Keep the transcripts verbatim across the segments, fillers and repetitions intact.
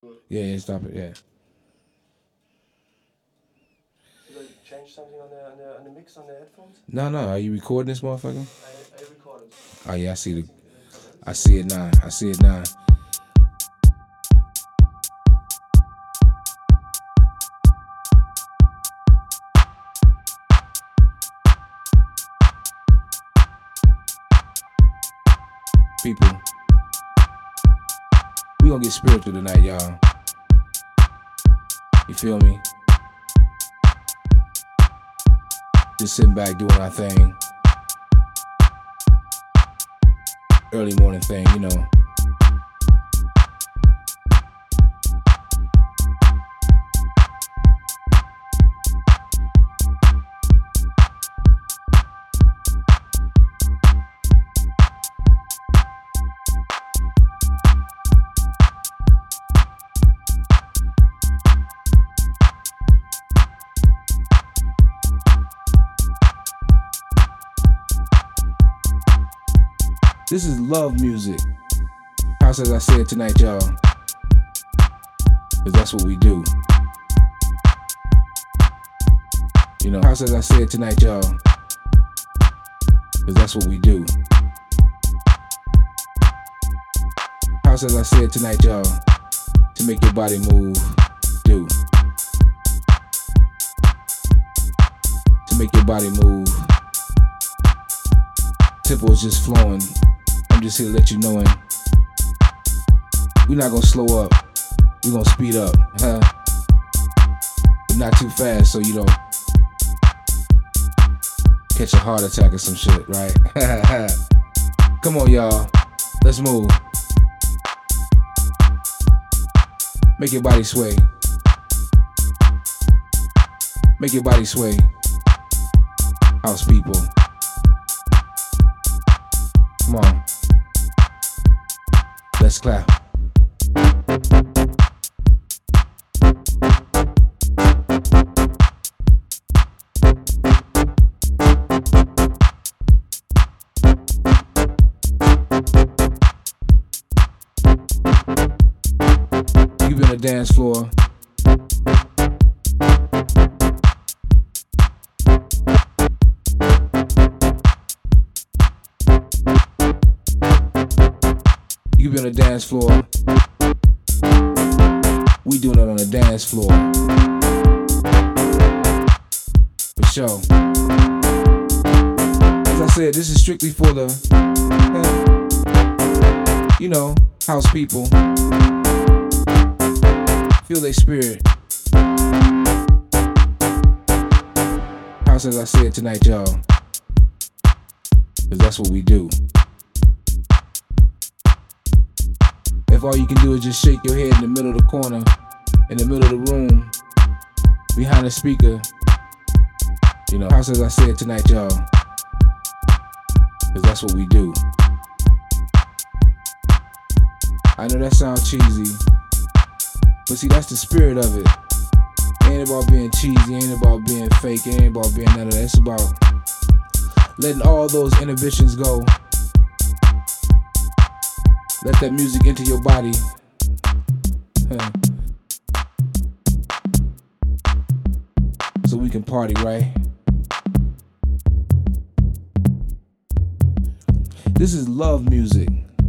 Yeah, yeah, stop it, yeah. Did I change something on the, on the, on the mix on the headphones? No, no, are you recording this motherfucker? I, I recorded. Oh yeah, I see the, I see it now, I see it now. People, we gonna get spiritual tonight, y'all. You feel me? Just sitting back doing our thing. Early morning thing, you know. This is love music. House as I said tonight, y'all. Cause that's what we do. You know, house as I said tonight, y'all. Cause that's what we do. House as I said tonight, y'all. To make your body move, do. To make your body move. Tempo is just flowing. I'm just here to let you know, and we're not gonna slow up. We're gonna speed up, huh? But not too fast so you don't catch a heart attack or some shit, right? Come on, y'all. Let's move. Make your body sway. Make your body sway. House people. Come on. Let's clap. You been on the dance floor. You be on the dance floor. We doing it on the dance floor. For sure. As I said, this is strictly for the, uh, you know, house people. Feel their spirit. House as I said tonight, y'all. Cause that's what we do. If all you can do is just shake your head in the middle of the corner, in the middle of the room, behind the speaker, you know, house as I said tonight, y'all. Cause that's what we do. I know that sounds cheesy, but see, that's the spirit of it. It ain't about being cheesy, it ain't about being fake, it ain't about being none of that. It's about letting all those inhibitions go. Let that music enter your body. Huh. So we can party, right? This is love music.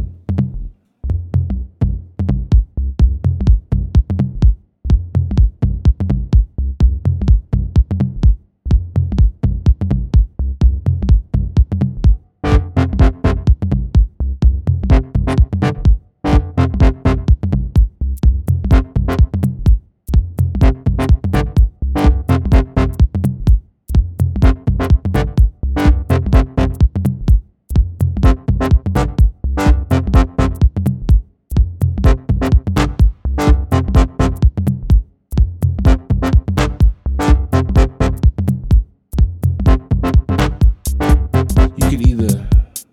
You can either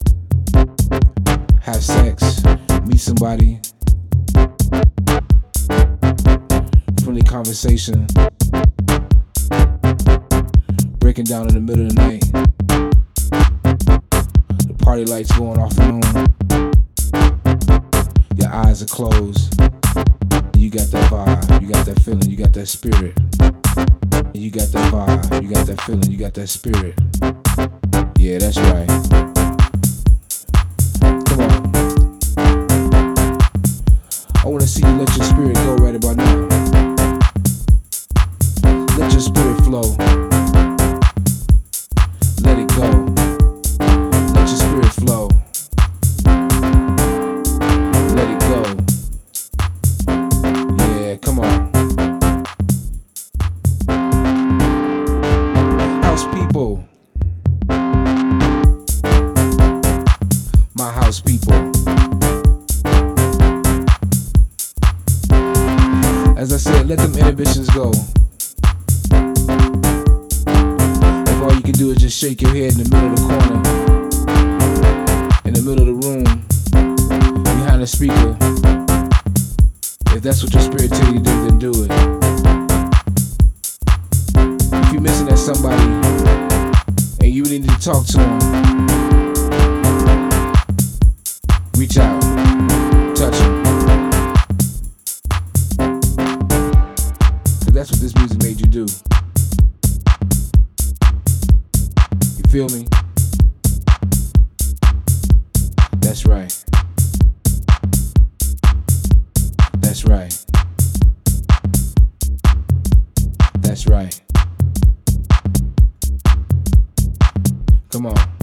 have sex, meet somebody, friendly conversation, breaking down in the middle of the night, the party lights going off and on, your eyes are closed, and you you got that vibe, you got that feeling, you got that spirit. And you got that vibe, you got that feeling, you got that spirit. Yeah, that's right. Come on. I wanna see you let your spirit go right about now. Let your spirit flow. Let it go. Let your spirit flow. Let it go. Yeah, come on. House people. My house people. As I said, let them inhibitions go. If all you can do is just shake your head in the middle of the corner, in the middle of the room, behind the speaker, if that's what your spirit tell you to do, then do it. If you're missing at somebody and you really need to talk to them, reach out, touch them. Cause that's what this music made you do. You feel me? That's right. That's right. That's right. Come on.